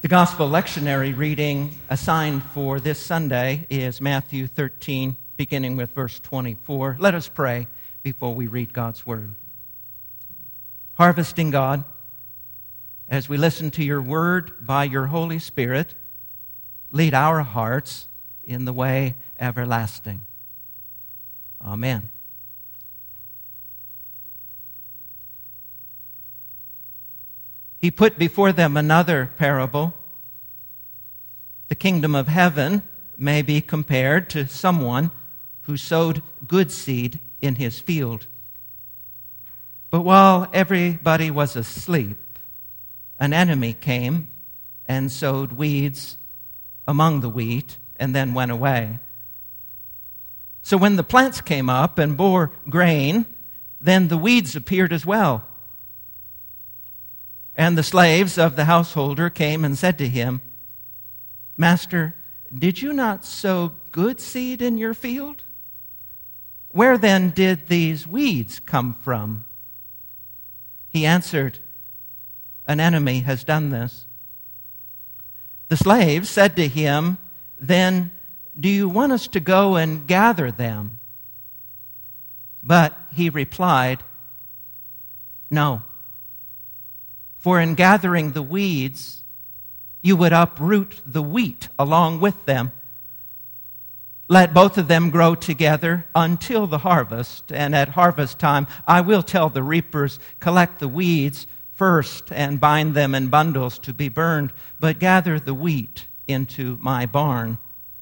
The Gospel lectionary reading assigned for this Sunday is Matthew 13, beginning with verse 24. Let us pray before we read God's Word. Harvesting God, as we listen to your Word by your Holy Spirit, lead our hearts in the way everlasting. Amen. He put before them another parable. The kingdom of heaven may be compared to someone who sowed good seed in his field. But while everybody was asleep, an enemy came and sowed weeds among the wheat and then went away. So when the plants came up and bore grain, then the weeds appeared as well. And the slaves of the householder came and said to him, "Master, did you not sow good seed in your field? Where then did these weeds come from?" He answered, "An enemy has done this." The slaves said to him, "Then do you want us to go and gather them?" But he replied, "No. For in gathering the weeds, you would uproot the wheat along with them. Let both of them grow together until the harvest, and at harvest time I will tell the reapers, collect the weeds first and bind them in bundles to be burned, but gather the wheat into my barn."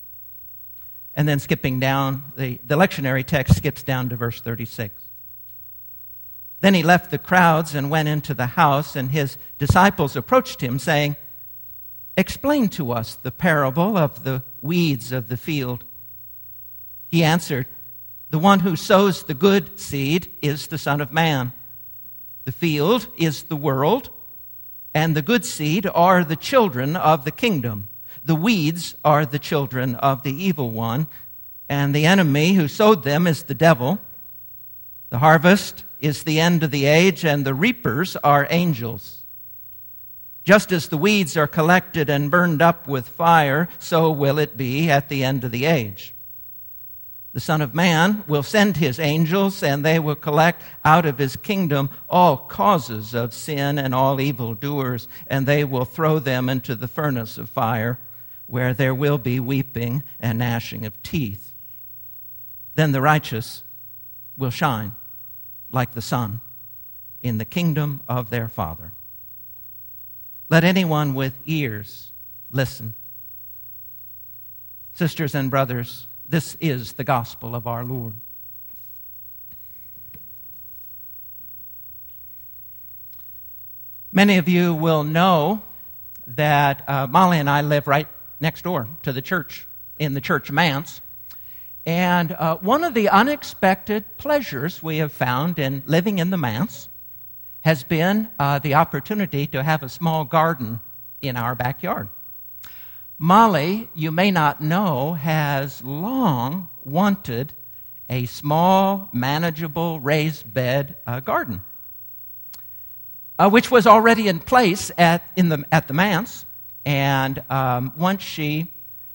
And then skipping down, the lectionary text skips down to verse 36. Then he left the crowds and went into the house, and his disciples approached him, saying, "Explain to us the parable of the weeds of the field." He answered, "The one who sows the good seed is the Son of Man. The field is the world, and the good seed are the children of the kingdom. The weeds are the children of the evil one, and the enemy who sowed them is the devil. The harvest is the end of the age, and the reapers are angels. Just as the weeds are collected and burned up with fire, so will it be at the end of the age. The Son of Man will send his angels, and they will collect out of his kingdom all causes of sin and all evildoers, and they will throw them into the furnace of fire, where there will be weeping and gnashing of teeth. Then the righteous will shine like the sun in the kingdom of their Father. Let anyone with ears listen." Sisters and brothers, this is the gospel of our Lord. Many of you will know that Molly and I live right next door to the church, in the church manse. And one of the unexpected pleasures we have found in living in the manse has been the opportunity to have a small garden in our backyard. Molly, you may not know, has long wanted a small, manageable, raised bed garden, which was already in place at the manse. And once she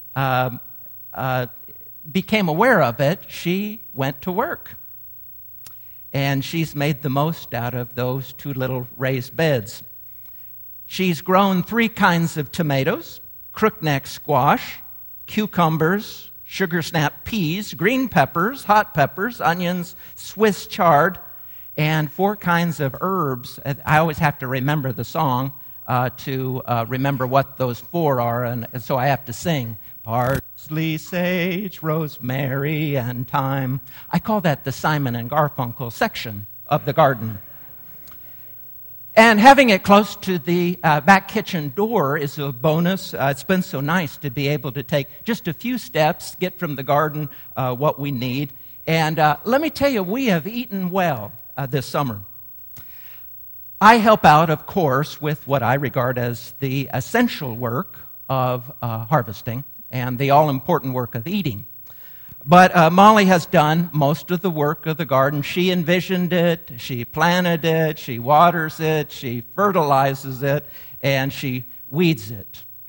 became aware of it, she went to work. And she's made the most out of those two little raised beds. She's grown 3 kinds of tomatoes: crookneck squash, cucumbers, sugar snap peas, green peppers, hot peppers, onions, Swiss chard, and 4 kinds of herbs. I always have to remember the song to remember what those 4 are, and so I have to sing. Parsley, sage, rosemary, and thyme. I call that the Simon and Garfunkel section of the garden. And having it close to the back kitchen door is a bonus. It's been so nice to be able to take just a few steps, get from the garden what we need. And let me tell you, we have eaten well this summer. I help out, of course, with what I regard as the essential work of harvesting and the all-important work of eating. But Molly has done most of the work of the garden. She envisioned it, she planted it, she waters it, she fertilizes it, and she weeds it.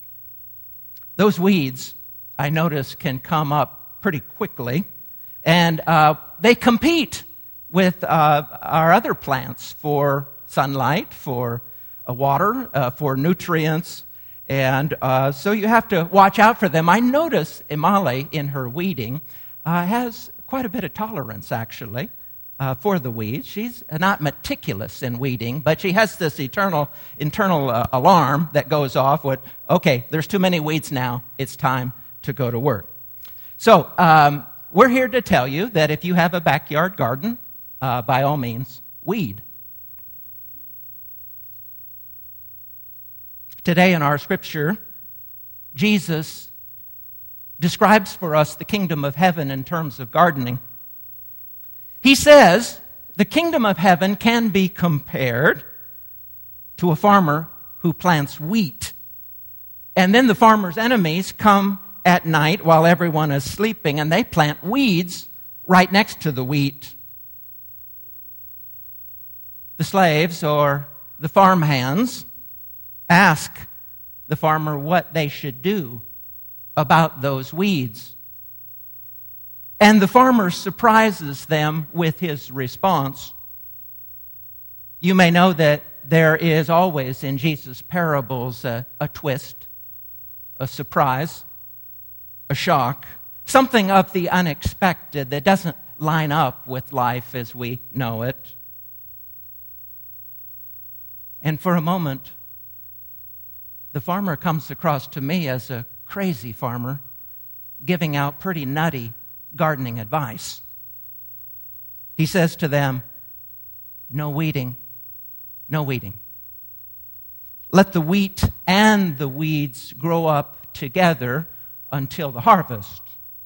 those weeds, I notice, can come up pretty quickly, and they compete with our other plants for sunlight, for water, for nutrients, and so you have to watch out for them. I notice Imali, in her weeding, has quite a bit of tolerance, actually, for the weeds. She's not meticulous in weeding, but she has this internal alarm that goes off with, okay, there's too many weeds now, it's time to go to work. So we're here to tell you that if you have a backyard garden, by all means, weed. Today in our scripture, Jesus describes for us the kingdom of heaven in terms of gardening. He says the kingdom of heaven can be compared to a farmer who plants wheat. And then the farmer's enemies come at night while everyone is sleeping, and they plant weeds right next to the wheat. The slaves or the farmhands ask the farmer what they should do about those weeds. And the farmer surprises them with his response. You may know that there is always in Jesus' parables a twist, a surprise, a shock, something of the unexpected that doesn't line up with life as we know it. And for a moment, the farmer comes across to me as a crazy farmer giving out pretty nutty gardening advice. He says to them, no weeding, no weeding. Let the wheat and the weeds grow up together until the harvest.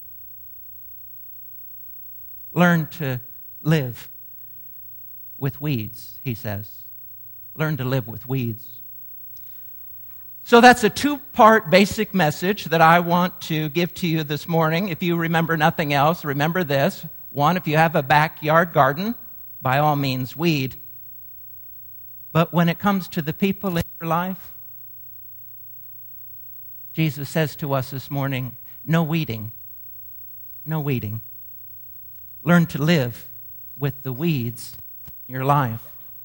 Learn to live with weeds, he says. Learn to live with weeds. So that's a two-part basic message that I want to give to you this morning. If you remember nothing else, remember this. One, if you have a backyard garden, by all means, weed. But when it comes to the people in your life, Jesus says to us this morning, no weeding, no weeding. Learn to live with the weeds in your life.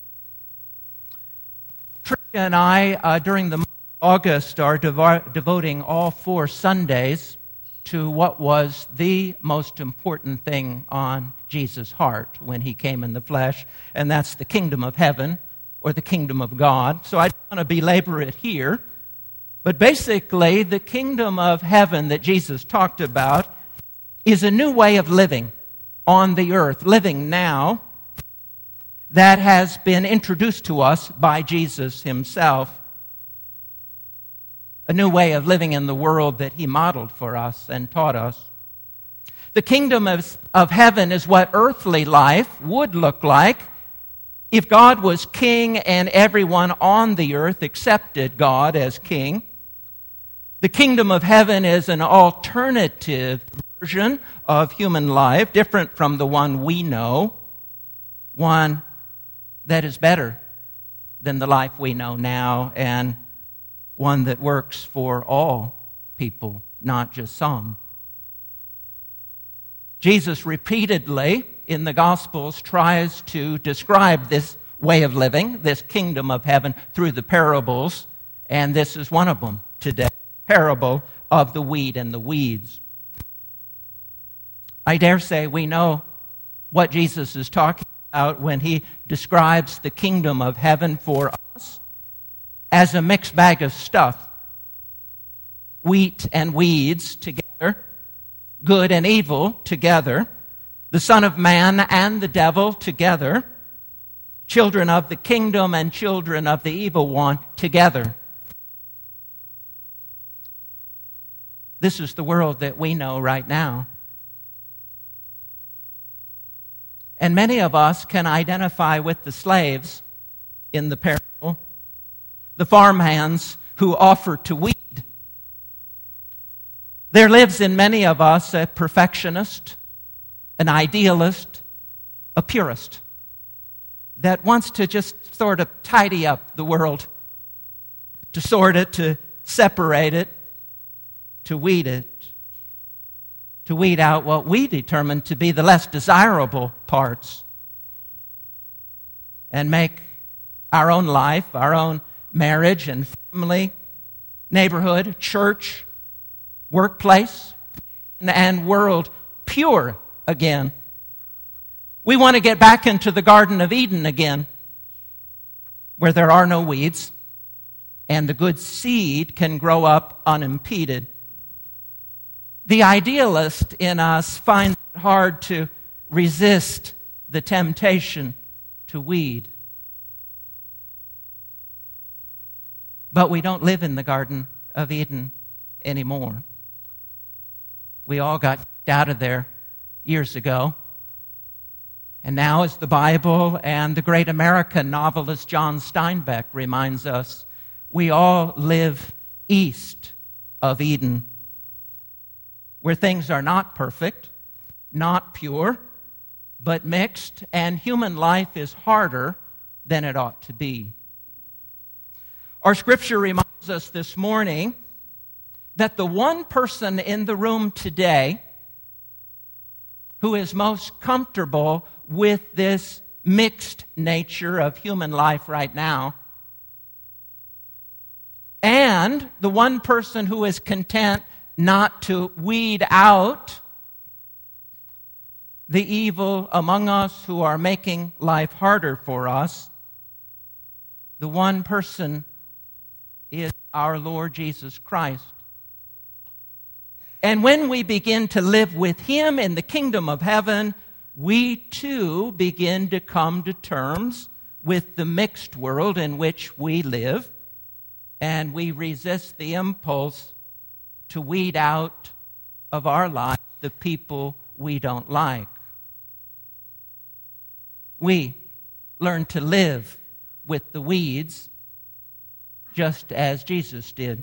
Tricia and I, during the August, are devoting all 4 Sundays to what was the most important thing on Jesus' heart when he came in the flesh, and that's the kingdom of heaven or the kingdom of God. So I don't want to belabor it here, but basically the kingdom of heaven that Jesus talked about is a new way of living on the earth, living now, that has been introduced to us by Jesus himself. A new way of living in the world that he modeled for us and taught us. The kingdom of heaven is what earthly life would look like if God was king and everyone on the earth accepted God as king. The kingdom of heaven is an alternative version of human life, different from the one we know, one that is better than the life we know now, and one that works for all people, not just some. Jesus repeatedly in the Gospels tries to describe this way of living, this kingdom of heaven, through the parables, and this is one of them today, parable of the wheat and the weeds. I dare say we know what Jesus is talking about when he describes the kingdom of heaven for us as a mixed bag of stuff. Wheat and weeds together, good and evil together, the Son of Man and the devil together, children of the kingdom and children of the evil one together. This is the world that we know right now. And many of us can identify with the slaves in the parable, the farmhands who offer to weed. There lives in many of us a perfectionist, an idealist, a purist that wants to just sort of tidy up the world, to sort it, to separate it, to weed it, to weed out what we determine to be the less desirable parts, and make our own life, our own marriage and family, neighborhood, church, workplace, and world pure again. We want to get back into the Garden of Eden again, where there are no weeds and the good seed can grow up unimpeded. The idealist in us finds it hard to resist the temptation to weed. But we don't live in the Garden of Eden anymore. We all got kicked out of there years ago. And now, as the Bible and the great American novelist John Steinbeck reminds us, we all live east of Eden, where things are not perfect, not pure, but mixed, and human life is harder than it ought to be. Our scripture reminds us this morning that the one person in the room today who is most comfortable with this mixed nature of human life right now, and the one person who is content not to weed out the evil among us who are making life harder for us, the one person is our Lord Jesus Christ. And when we begin to live with Him in the kingdom of heaven, we too begin to come to terms with the mixed world in which we live, and we resist the impulse to weed out of our life the people we don't like. We learn to live with the weeds just as Jesus did.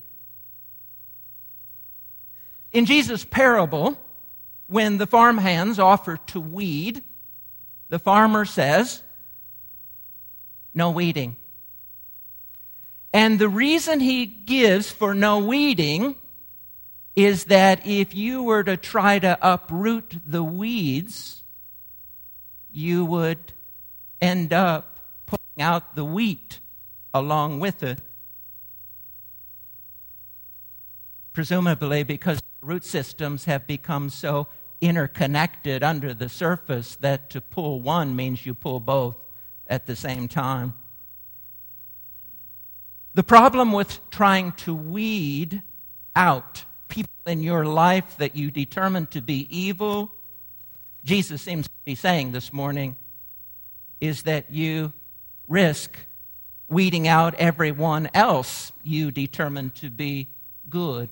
In Jesus' parable, when the farmhands offer to weed, the farmer says, "No weeding." And the reason he gives for no weeding is that if you were to try to uproot the weeds, you would end up pulling out the wheat along with it. Presumably because root systems have become so interconnected under the surface that to pull one means you pull both at the same time. The problem with trying to weed out people in your life that you determine to be evil, Jesus seems to be saying this morning, is that you risk weeding out everyone else you determine to be good.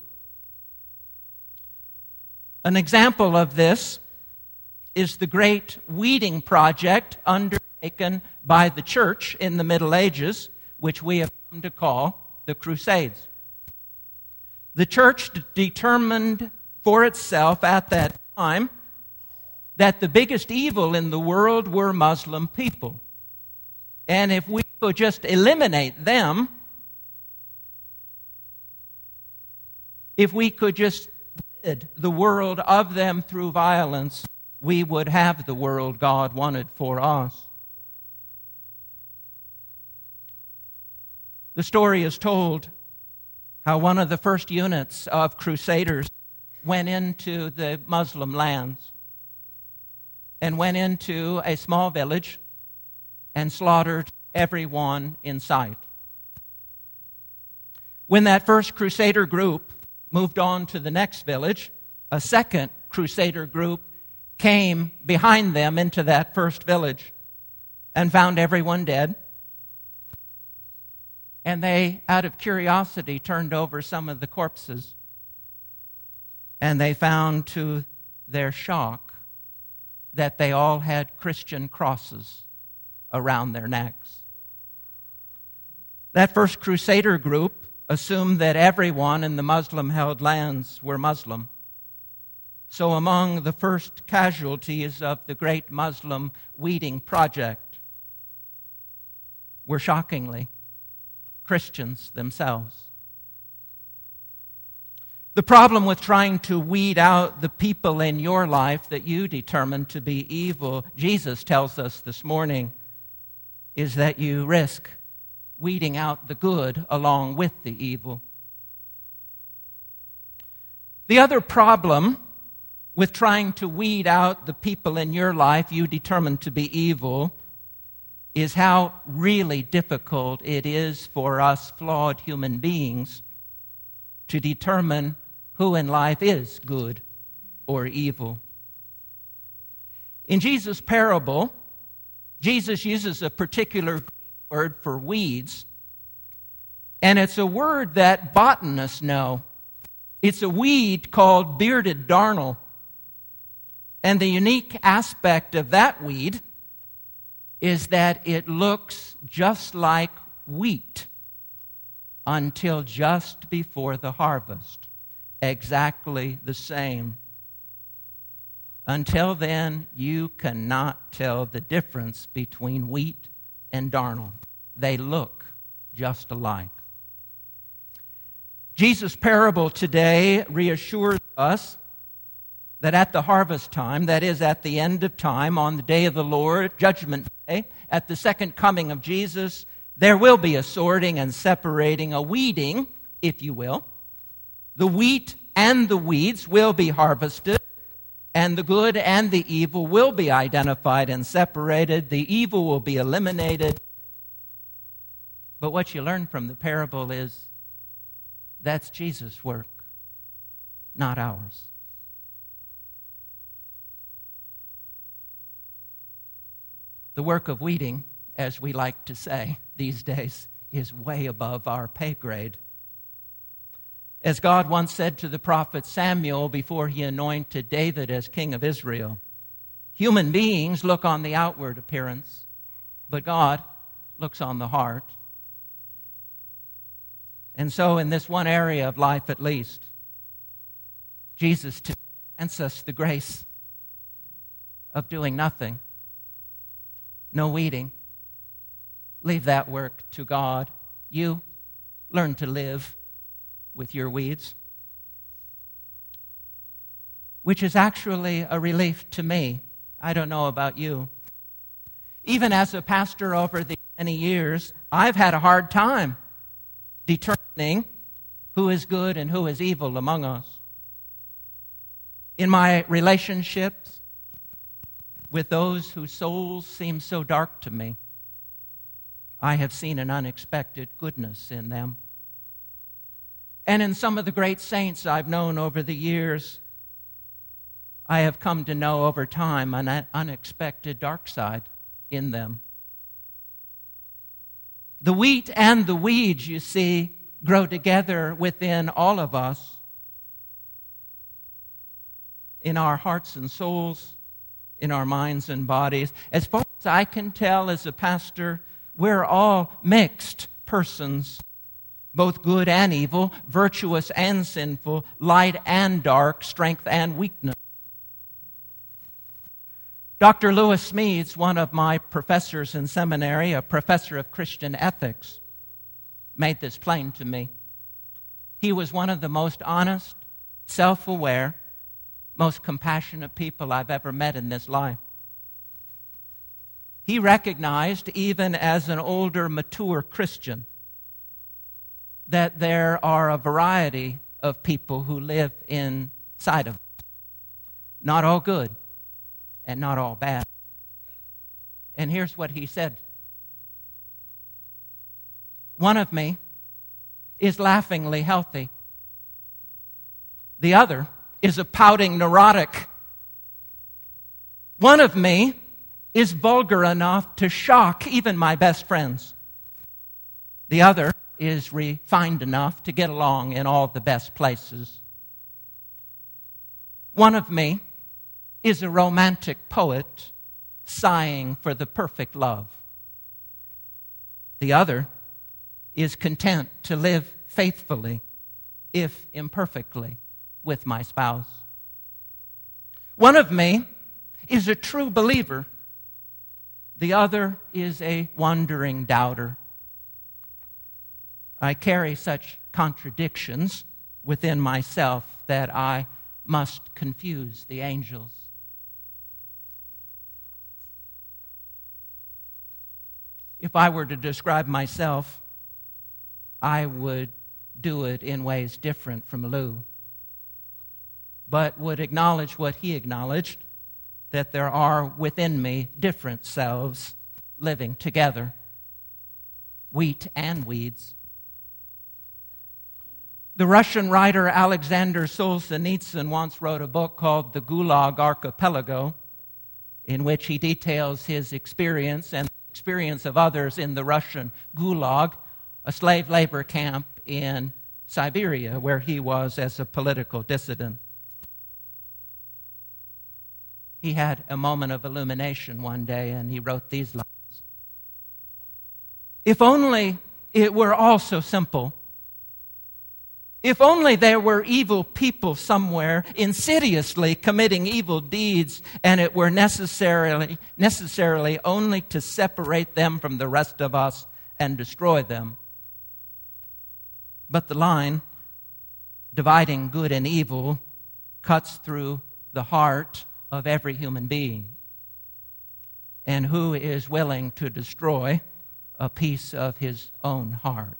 An example of this is the great weeding project undertaken by the church in the Middle Ages, which we have come to call the Crusades. The church determined for itself at that time that the biggest evil in the world were Muslim people. And if we could just eliminate them, if we could just rid the world of them through violence, we would have the world God wanted for us. The story is told how one of the first units of crusaders went into the Muslim lands and went into a small village and slaughtered everyone in sight. When that first crusader group moved on to the next village, a second crusader group came behind them into that first village and found everyone dead. And they, out of curiosity, turned over some of the corpses. And they found to their shock that they all had Christian crosses around their necks. That first crusader group assumed that everyone in the Muslim-held lands were Muslim. So among the first casualties of the great Muslim weeding project were shockingly Christians themselves. The problem with trying to weed out the people in your life that you determine to be evil, Jesus tells us this morning, is that you risk weeding out the good along with the evil. The other problem with trying to weed out the people in your life you determine to be evil is how really difficult it is for us flawed human beings to determine who in life is good or evil. In Jesus' parable, Jesus uses a particular word for weeds, and it's a word that botanists know. It's a weed called bearded darnel. And the unique aspect of that weed is that it looks just like wheat until just before the harvest. Exactly the same. Until then, you cannot tell the difference between wheat and darnel. They look just alike. Jesus' parable today reassures us that at the harvest time, that is, at the end of time, on the day of the Lord, Judgment Day, at the second coming of Jesus, there will be a sorting and separating, a weeding, if you will. The wheat and the weeds will be harvested, and the good and the evil will be identified and separated. The evil will be eliminated. But what you learn from the parable is that's Jesus' work, not ours. The work of weeding, as we like to say these days, is way above our pay grade. As God once said to the prophet Samuel before he anointed David as king of Israel, human beings look on the outward appearance, but God looks on the heart. And so in this one area of life at least, Jesus grants us the grace of doing nothing. No weeding. Leave that work to God. You learn to live with your weeds, which is actually a relief to me. I don't know about you. Even as a pastor over the many years, I've had a hard time determining who is good and who is evil among us. In my relationships with those whose souls seem so dark to me, I have seen an unexpected goodness in them. And in some of the great saints I've known over the years, I have come to know over time an unexpected dark side in them. The wheat and the weeds, you see, grow together within all of us, in our hearts and souls, in our minds and bodies. As far as I can tell as a pastor, we're all mixed persons, both good and evil, virtuous and sinful, light and dark, strength and weakness. Dr. Lewis Smedes, one of my professors in seminary, a professor of Christian ethics, made this plain to me. He was one of the most honest, self-aware, most compassionate people I've ever met in this life. He recognized, even as an older, mature Christian, that there are a variety of people who live inside of us. Not all good and not all bad. And here's what he said. One of me is laughingly healthy. The other is a pouting neurotic. One of me is vulgar enough to shock even my best friends. The other is refined enough to get along in all the best places. One of me is a romantic poet sighing for the perfect love. The other is content to live faithfully, if imperfectly, with my spouse. One of me is a true believer. The other is a wandering doubter. I carry such contradictions within myself that I must confuse the angels. If I were to describe myself, I would do it in ways different from Lou, but would acknowledge what he acknowledged, that there are within me different selves living together, wheat and weeds. The Russian writer Alexander Solzhenitsyn once wrote a book called The Gulag Archipelago, in which he details his experience and the experience of others in the Russian Gulag, a slave labor camp in Siberia, where he was as a political dissident. He had a moment of illumination one day, and he wrote these lines. If only it were all so simple. If only there were evil people somewhere insidiously committing evil deeds, and it were necessarily only to separate them from the rest of us and destroy them. But the line dividing good and evil cuts through the heart of every human being. And who is willing to destroy a piece of his own heart?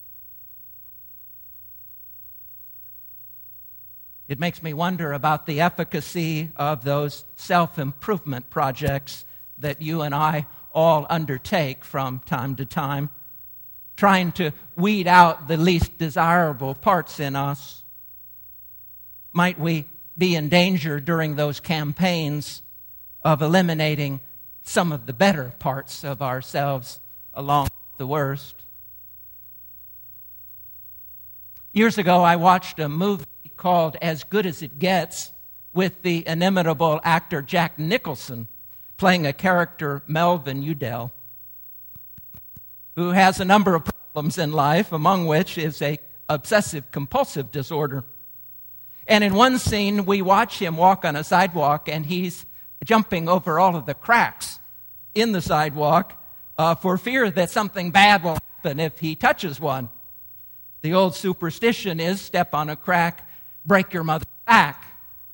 It makes me wonder about the efficacy of those self-improvement projects that you and I all undertake from time to time, trying to weed out the least desirable parts in us. Might we be in danger during those campaigns of eliminating some of the better parts of ourselves along with the worst? Years ago, I watched a movie called As Good as It Gets with the inimitable actor Jack Nicholson playing a character, Melvin Udell, who has a number of problems in life, among which is a obsessive-compulsive disorder. And in one scene, we watch him walk on a sidewalk, and he's jumping over all of the cracks in the sidewalk for fear that something bad will happen if he touches one. The old superstition is step on a crack, break your mother's back.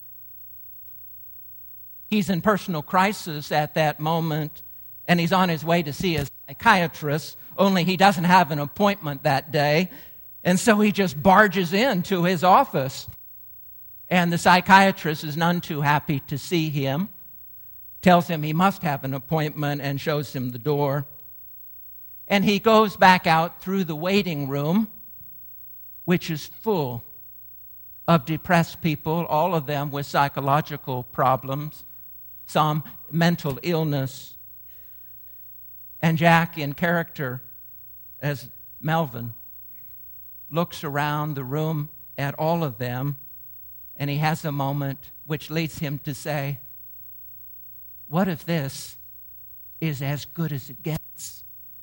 He's in personal crisis at that moment, and he's on his way to see a psychiatrist, only he doesn't have an appointment that day, and so he just barges into his office. And the psychiatrist is none too happy to see him, tells him he must have an appointment, and shows him the door. And he goes back out through the waiting room, which is full of depressed people, all of them with psychological problems, some mental illness. And Jack, in character as Melvin, looks around the room at all of them, and he has a moment which leads him to say, what if this is as good as it gets?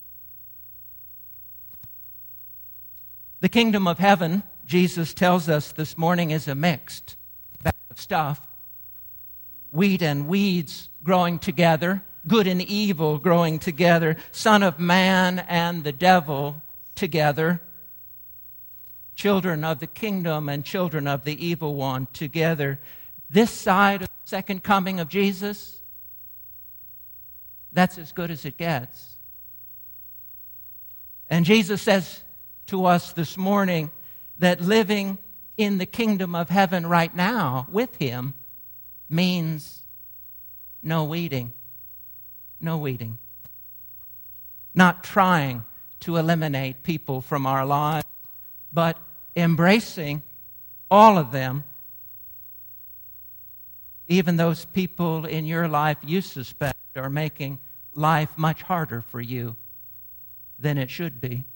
The kingdom of heaven, Jesus tells us this morning, is a mixed bag of stuff. Wheat and weeds growing together, good and evil growing together, Son of Man and the devil together, children of the kingdom and children of the evil one together. This side of the second coming of Jesus, that's as good as it gets. And Jesus says to us this morning that living in the kingdom of heaven right now with him means no weeding. No weeding. Not trying to eliminate people from our lives, but embracing all of them, even those people in your life you suspect are making life much harder for you than it should be.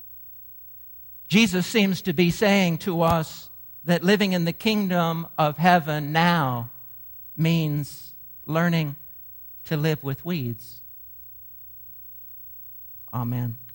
Jesus seems to be saying to us that living in the kingdom of heaven now means learning to live with weeds. Amen.